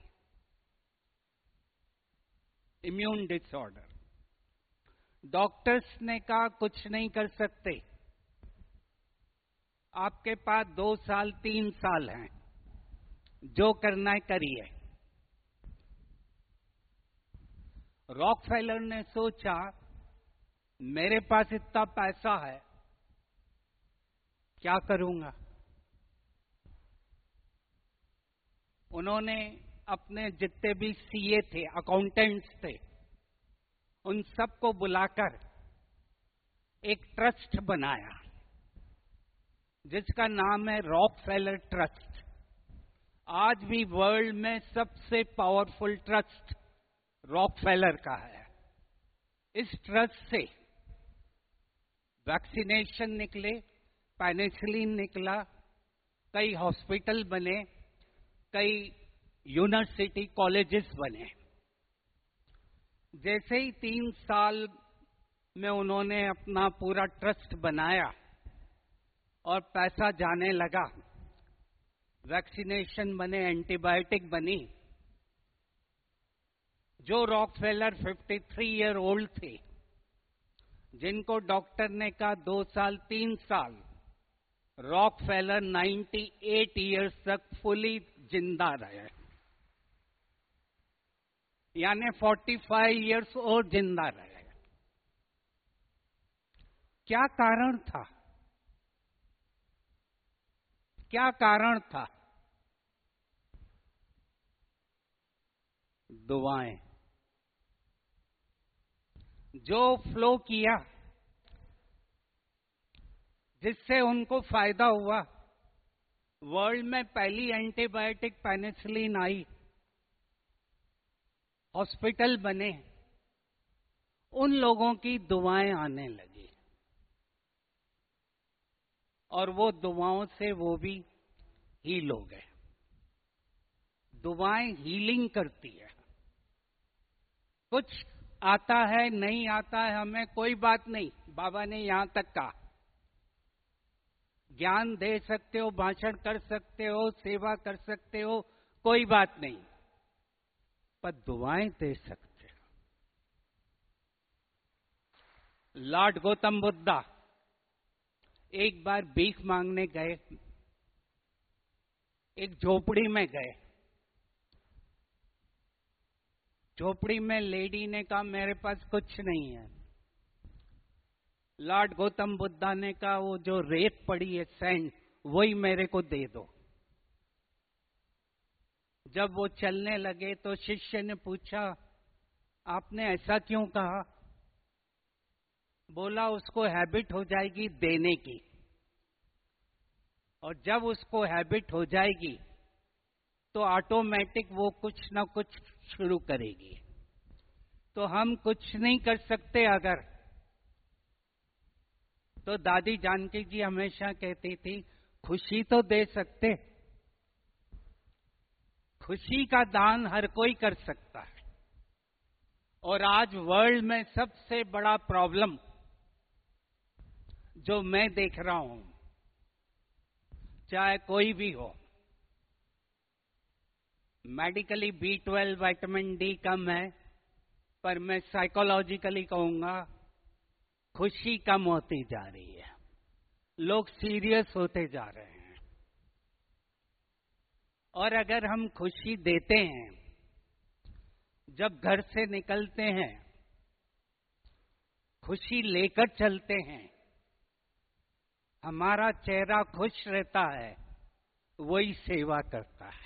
B: इम्यून डिसऑर्डर। डॉक्टर्स ने कहा कुछ नहीं कर सकते, आपके पास 2 साल 3 साल हैं, जो करना है करिए। रॉकफेलर ने सोचा, मेरे पास इतना पैसा है, क्या करूंगा? उन्होंने अपने जितने भी सीए थे, अकाउंटेंट्स थे, उन सबको बुलाकर एक ट्रस्ट बनाया जिसका नाम है रॉकफेलर ट्रस्ट। आज भी वर्ल्ड में सबसे पावरफुल ट्रस्ट रॉकफेलर का है। इस ट्रस्ट से वैक्सीनेशन निकले, पेनिसिलिन निकला, कई हॉस्पिटल बने, कई यूनिवर्सिटी कॉलेजेस बने। जैसे ही 3 साल में उन्होंने अपना पूरा ट्रस्ट बनाया और पैसा जाने लगा, वैक्सीनेशन बने, एंटीबायोटिक बनी, जो रॉकफेलर 53 ईयर ओल्ड थे, जिनको डॉक्टर ने कहा 2 साल 3 साल, रॉकफेलर 98 ईयर्स तक फुली जिंदा रहे, यानी 45 ईयर्स और जिंदा रहे। क्या कारण था? क्या कारण था? दुआएं। जो फ्लो किया, जिससे उनको फायदा हुआ। वर्ल्ड में पहली एंटीबायोटिक पेनिसिलिन आई, हॉस्पिटल बने, उन लोगों की दुआएं आने लगी और वो दुआओं से वो भी हील हो गए। दुआएं हीलिंग करती है। कुछ आता है नहीं आता है हमें कोई बात नहीं, बाबा ने यहां तक कहा, ज्ञान दे सकते हो, भाषण कर सकते हो, सेवा कर सकते हो, कोई बात नहीं, पर दुआएं दे सकते हो। लॉर्ड गौतम बुद्धा एक बार भीख मांगने गए, एक झोपड़ी में गए। झोपड़ी में लेडी ने कहा मेरे पास कुछ नहीं है। लॉर्ड गौतम बुद्धा ने कहा वो जो रेत पड़ी है सैंड, वही मेरे को दे दो। जब वो चलने लगे तो शिष्य ने पूछा आपने ऐसा क्यों कहा? बोला उसको हैबिट हो जाएगी देने की, और जब उसको हैबिट हो जाएगी तो ऑटोमेटिक वो कुछ ना कुछ शुरू करेगी। तो हम कुछ नहीं कर सकते अगर, तो दादी जानकी जी हमेशा कहती थी खुशी तो दे सकते। खुशी का दान हर कोई कर सकता है। और आज वर्ल्ड में सबसे बड़ा प्रॉब्लम जो मैं देख रहा हूं, चाहे कोई भी हो, मेडिकली B12 विटामिन डी कम है, पर मैं साइकोलॉजिकली कहूंगा खुशी कम होती जा रही है। लोग सीरियस होते जा रहे हैं। और अगर हम खुशी देते हैं, जब घर से निकलते हैं खुशी लेकर चलते हैं, हमारा चेहरा खुश रहता है, वही सेवा करता है।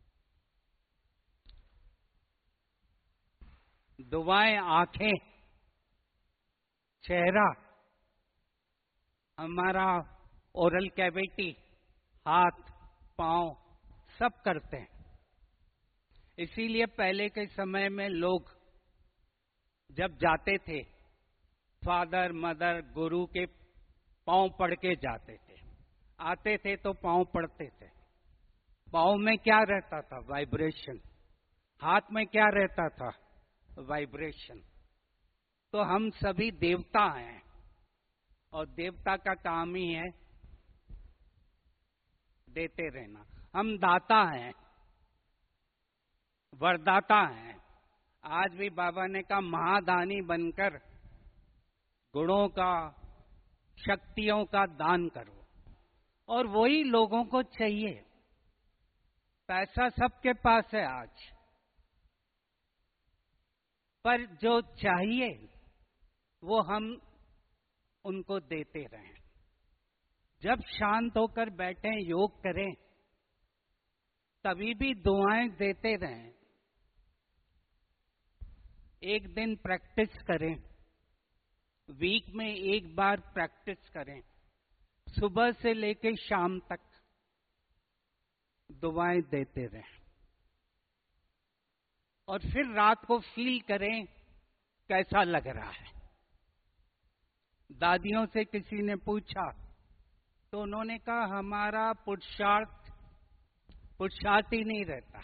B: दुआएं आंखें, चेहरा, हमारा ओरल कैविटी, हाथ पांव सब करते हैं। इसीलिए पहले के समय में लोग जब जाते थे, फादर मदर गुरु के पांव पड़ के जाते थे। आते थे तो पांव पड़ते थे। पांव में क्या रहता था? वाइब्रेशन। हाथ में क्या रहता था? वाइब्रेशन। तो हम सभी देवता हैं, और देवता का काम ही है देते रहना। हम दाता हैं, वरदाता हैं। आज भी बाबा ने कहा महादानी बनकर गुणों का, शक्तियों का दान करो। और वही लोगों को चाहिए। पैसा सबके पास है आज, पर जो चाहिए वो हम उनको देते रहें। जब शांत होकर बैठें, योग करें, तभी भी दुआएं देते रहें। एक दिन प्रैक्टिस करें, वीक में एक बार प्रैक्टिस करें, सुबह से लेकर शाम तक दुआएं देते रहें। और फिर रात को फील करें कैसा लग रहा है। दादियों से किसी ने पूछा तो उन्होंने कहा हमारा पुरुषार्थ ही नहीं रहता,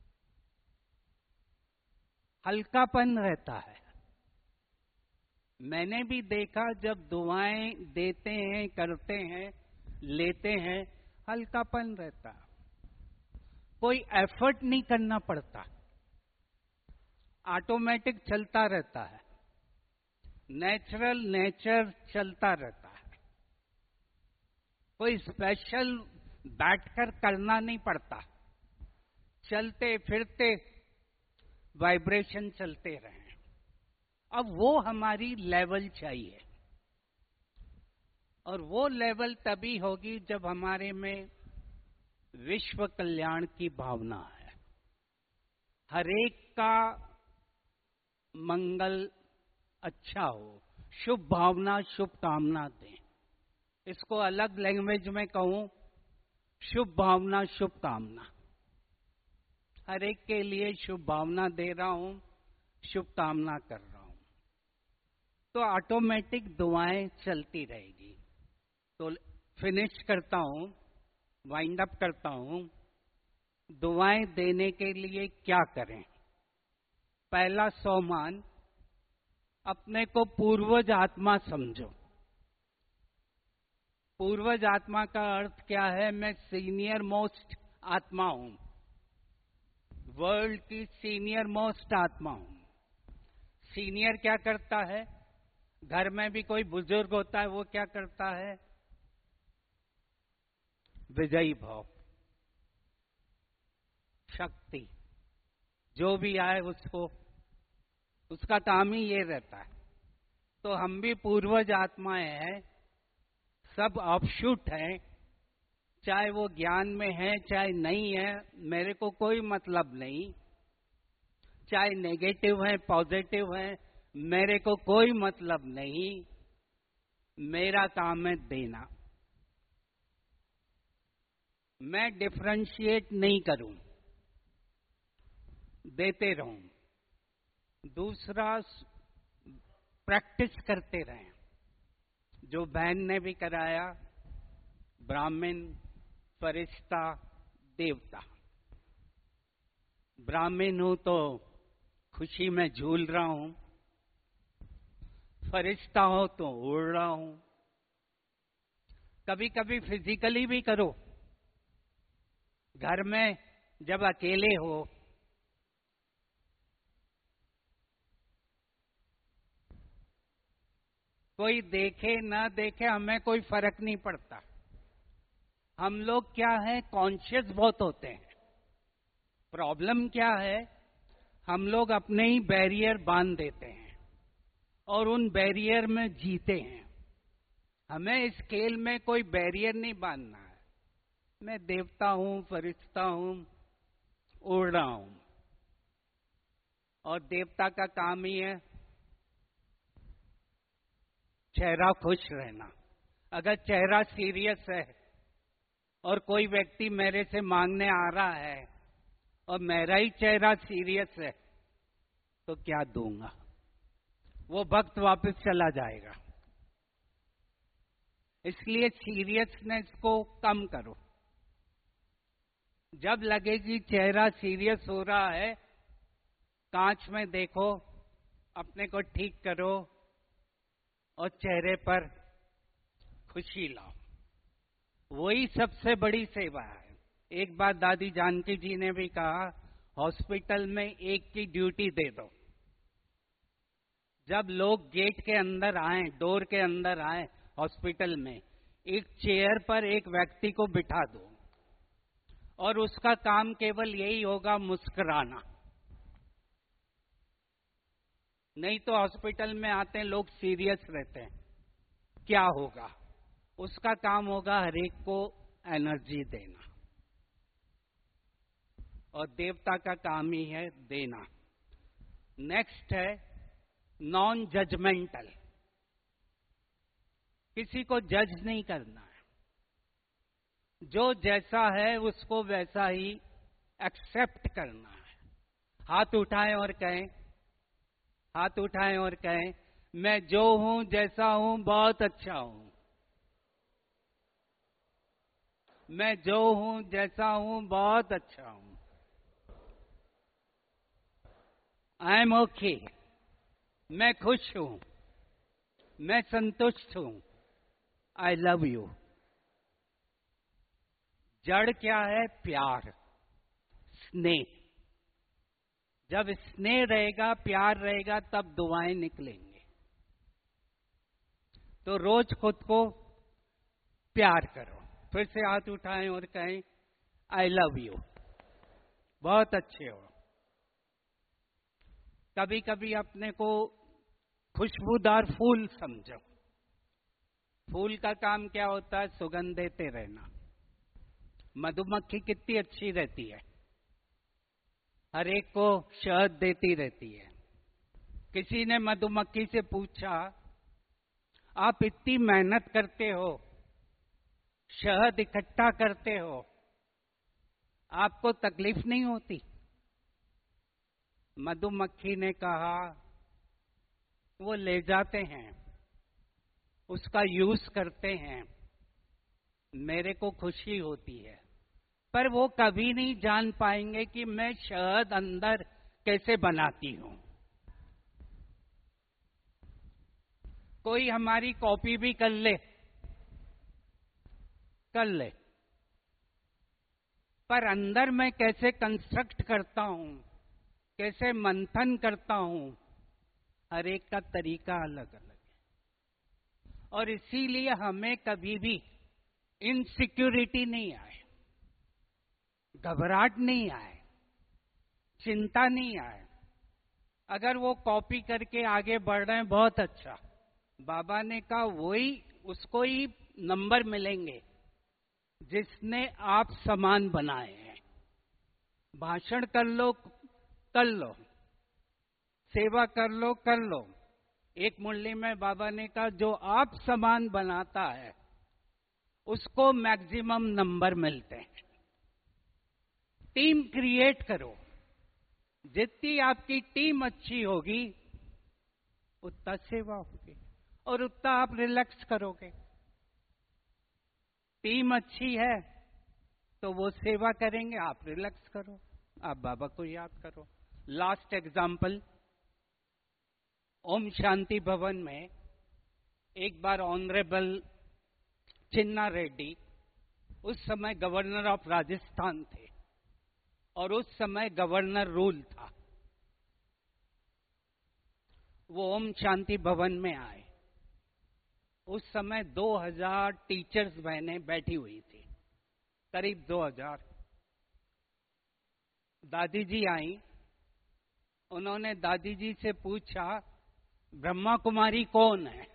B: हल्कापन रहता है। मैंने भी देखा जब दुआएं देते हैं, करते हैं, लेते हैं, हल्कापन रहता, कोई एफर्ट नहीं करना पड़ता, ऑटोमेटिक चलता रहता है, नेचर चलता रहता है। कोई स्पेशल बैठकर करना नहीं पड़ता, चलते फिरते वाइब्रेशन चलते रहें। अब वो हमारी लेवल चाहिए, और वो लेवल तभी होगी जब हमारे में विश्व कल्याण की भावना है। हरेक का मंगल अच्छा हो, शुभ भावना, शुभ कामना दें। इसको अलग लैंग्वेज में कहूं, शुभ भावना, शुभ कामना। हर एक के लिए शुभ भावना दे रहा हूं, शुभ कामना कर रहा हूं, तो ऑटोमेटिक दुआएं चलती रहेगी। तो फिनिश करता हूं, वाइंड अप करता हूं। दुआएं देने के लिए क्या करें? पहला सोमान, अपने को पूर्वज आत्मा समझो। पूर्वज आत्मा का अर्थ क्या है? मैं सीनियर मोस्ट आत्मा हूं, वर्ल्ड की सीनियर मोस्ट आत्मा हूं। सीनियर क्या करता है? घर में भी कोई बुजुर्ग होता है, वो क्या करता है? विजयी भाव, शक्ति, जो भी आए उसको उसका काम ही ये रहता है। तो हम भी पूर्वज आत्माएं हैं, सब ऑफशूट हैं, चाहे वो ज्ञान में है चाहे नहीं है, मेरे को कोई मतलब नहीं। चाहे नेगेटिव है पॉजिटिव है, मेरे को कोई मतलब नहीं। मेरा काम है देना। मैं डिफरेंशिएट नहीं करूं, देते रहूं। दूसरा, प्रैक्टिस करते रहें, जो बहन ने भी कराया, ब्राह्मण, फरिश्ता, देवता। ब्राह्मण हूं तो खुशी में झूल रहा हूं, फरिश्ता हो तो उड़ रहा हूं। कभी कभी फिजिकली भी करो। घर में जब अकेले हो, कोई देखे ना देखे हमें कोई फर्क नहीं पड़ता। हम लोग क्या है, कॉन्शियस बहुत होते हैं। प्रॉब्लम क्या है, हम लोग अपने ही बैरियर बांध देते हैं और उन बैरियर में जीते हैं। हमें इस खेल में कोई बैरियर नहीं बांधना है। मैं देवता हूं, फरिश्ता हूं, उड़ रहा हूं। और देवता का काम ही है चेहरा खुश रहना। अगर चेहरा सीरियस है और कोई व्यक्ति मेरे से मांगने आ रहा है और मेरा ही चेहरा सीरियस है, तो क्या दूंगा? वो भक्त वापस चला जाएगा। इसलिए सीरियसनेस को कम करो। जब लगे कि चेहरा सीरियस हो रहा है, कांच में देखो, अपने को ठीक करो और चेहरे पर खुशी लाओ। वही सबसे बड़ी सेवा है। एक बार दादी जानकी जी ने भी कहा, हॉस्पिटल में एक की ड्यूटी दे दो। जब लोग गेट के अंदर आए, डोर के अंदर आए हॉस्पिटल में, एक चेयर पर एक व्यक्ति को बिठा दो और उसका काम केवल यही होगा, मुस्कुराना। नहीं तो हॉस्पिटल में आते हैं लोग सीरियस रहते हैं, क्या होगा? उसका काम होगा हर एक को एनर्जी देना। और देवता का काम ही है देना। नेक्स्ट है नॉन जजमेंटल। किसी को जज नहीं करना है। जो जैसा है उसको वैसा ही एक्सेप्ट करना है। हाथ उठाएं और कहें, हाथ उठाएं और कहें, मैं जो हूं, जैसा हूं, बहुत अच्छा हूं। मैं जो हूं, जैसा हूं, बहुत अच्छा हूं। I am okay. मैं खुश हूं, मैं संतुष्ट हूं। I love you. जड़ क्या है? प्यार, स्नेह। जब स्नेह रहेगा, प्यार रहेगा, तब दुआएं निकलेंगे। तो रोज खुद को प्यार करो। फिर से हाथ उठाएं और कहें, आई लव यू, बहुत अच्छे हो। कभी कभी अपने को खुशबूदार फूल समझो। फूल का काम क्या होता है? सुगंध देते रहना। मधुमक्खी कितनी अच्छी रहती है, हर एक को शहद देती रहती है। किसी ने मधुमक्खी से पूछा, आप इतनी मेहनत करते हो, शहद इकट्ठा करते हो, आपको तकलीफ नहीं होती? मधुमक्खी ने कहा, वो ले जाते हैं, उसका यूज करते हैं, मेरे को खुशी होती है। पर वो कभी नहीं जान पाएंगे कि मैं शहद अंदर कैसे बनाती हूं। कोई हमारी कॉपी भी कर ले, पर अंदर मैं कैसे कंस्ट्रक्ट करता हूं, कैसे मंथन करता हूं, हर एक का तरीका अलग अलग है। और इसीलिए हमें कभी भी इनसिक्योरिटी नहीं आए, घबराहट नहीं आए, चिंता नहीं आए। अगर वो कॉपी करके आगे बढ़ रहे हैं बहुत अच्छा, बाबा ने कहा वही उसको ही नंबर मिलेंगे जिसने आप समान बनाए हैं। भाषण कर लो, सेवा कर लो। एक मुरली में बाबा ने कहा जो आप समान बनाता है उसको मैक्सिमम नंबर मिलते हैं। टीम क्रिएट करो, जितनी आपकी टीम अच्छी होगी उतना सेवा होगी और उतना आप रिलैक्स करोगे। टीम अच्छी है तो वो सेवा करेंगे, आप रिलैक्स करो, आप बाबा को याद करो। लास्ट एग्जाम्पल, ओम शांति भवन में एक बार ऑनरेबल चिन्ना रेड्डी उस समय गवर्नर ऑफ राजस्थान थे और उस समय गवर्नर रूल था। वो ओम शांति भवन में आए। उस समय 2000 टीचर्स बहनें बैठी हुई थी, करीब 2000। दादी जी आई, उन्होंने दादी जी से पूछा ब्रह्मा कुमारी कौन है?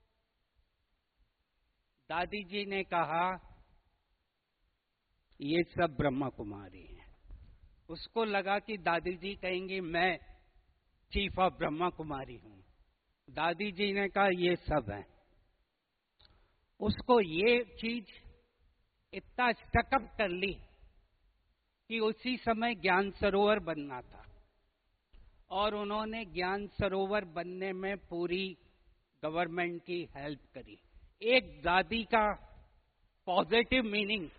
B: दादी जी ने कहा ये सब ब्रह्मा कुमारी हैं। उसको लगा कि दादी जी कहेंगी मैं चीफ ऑफ ब्रह्मा कुमारी हूं। दादी जी ने कहा ये सब हैं। उसको ये चीज इतना स्टकअप कर ली कि उसी समय ज्ञान सरोवर बनना था और उन्होंने ज्ञान सरोवर बनने में पूरी गवर्नमेंट की हेल्प करी। एक दादी का पॉजिटिव मीनिंग,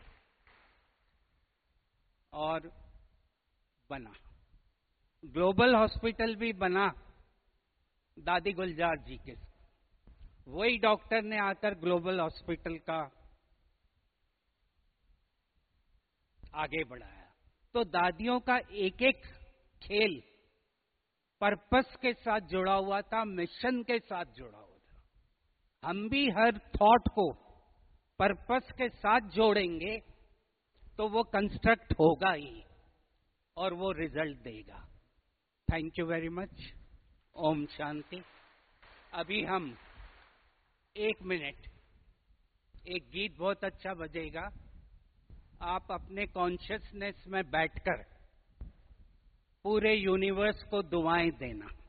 B: और बना। ग्लोबल हॉस्पिटल भी बना दादी गुलजार जी के। वही डॉक्टर ने आकर ग्लोबल हॉस्पिटल का आगे बढ़ाया। तो दादियों का एक एक खेल पर्पस के साथ जुड़ा हुआ था, मिशन के साथ जुड़ा हुआ था। हम भी हर थॉट को पर्पस के साथ जोड़ेंगे तो वो कंस्ट्रक्ट होगा ही और वो रिजल्ट देगा। Thank you very much. ओम शांति। अभी हम 1 मिनट, एक गीत बहुत अच्छा बजेगा, आप अपने कॉन्शियसनेस में बैठकर पूरे यूनिवर्स को दुआएं देना।